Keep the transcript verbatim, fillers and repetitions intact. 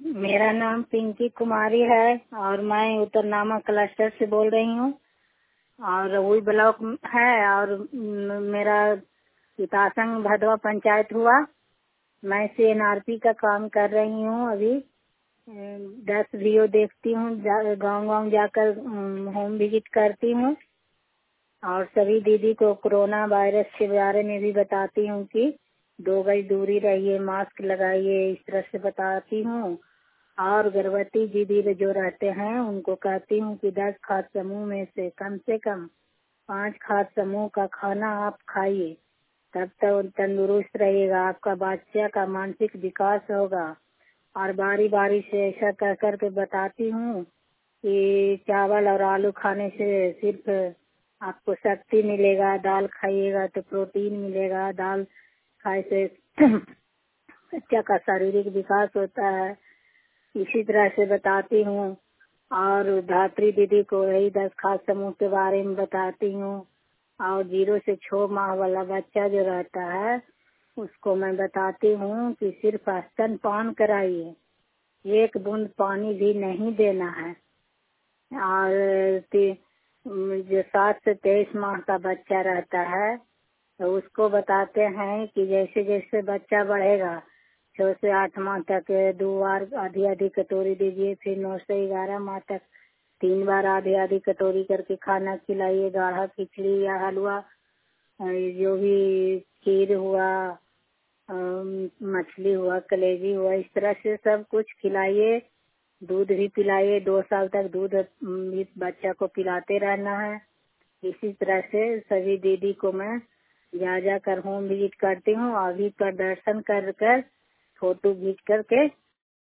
मेरा नाम पिंकी कुमारी है और मैं उत्तरनामा क्लस्टर से बोल रही हूँ और रहुई ब्लॉक है और म- मेरा पितासंग भदवा पंचायत हुआ। मैं सीएनआरपी का काम कर रही हूँ। अभी अम, दस वीडियो देखती हूँ, गांव गांव जाकर होम विजिट करती हूँ और सभी दीदी को कोरोना वायरस के बारे में भी बताती हूँ कि दो गज दूरी रहिए, मास्क लगाइए, इस तरह से बताती हूँ। और गर्भवती दीदी जो रहते हैं उनको कहती हूँ कि दस खाद्य समूह में से कम से कम पांच खाद्य समूह का खाना आप खाइए, तब तक तंदुरुस्त रहेगा, आपका बच्चा का मानसिक विकास होगा। और बारी बारी से ऐसा कर कर के बताती हूँ कि चावल और आलू खाने से सिर्फ आपको शक्ति मिलेगा, दाल खाइएगा तो प्रोटीन मिलेगा, दाल खाए से बच्चा का शारीरिक विकास होता है। इसी तरह से बताती हूँ और धात्री दीदी को यही दस खाद्य समूह के बारे में बताती हूँ। और जीरो से छह माह वाला बच्चा जो रहता है उसको मैं बताती हूँ कि सिर्फ स्तनपान कराइए, एक बूंद पानी भी नहीं देना है। और ती- जो सात से तेईस माह का बच्चा रहता है तो उसको बताते हैं कि जैसे जैसे बच्चा बढ़ेगा छह से आठ माह तक दो बार आधी आधी कटोरी दीजिए, फिर नौ से ग्यारह माह तक तीन बार आधी आधी कटोरी करके खाना खिलाइए। गाढ़ा खिचड़ी या हलवा, जो भी खीर हुआ, अम, मछली हुआ, कलेजी हुआ, इस तरह से सब कुछ खिलाइए। दूध भी पिलाइए, दो साल तक दूध अम, इस बच्चा को पिलाते रहना है। इसी तरह से सभी दीदी को मैं जा जा कर होम विजिट करती हूँ। अभी प्रदर्शन कर कर फोटो खींच करके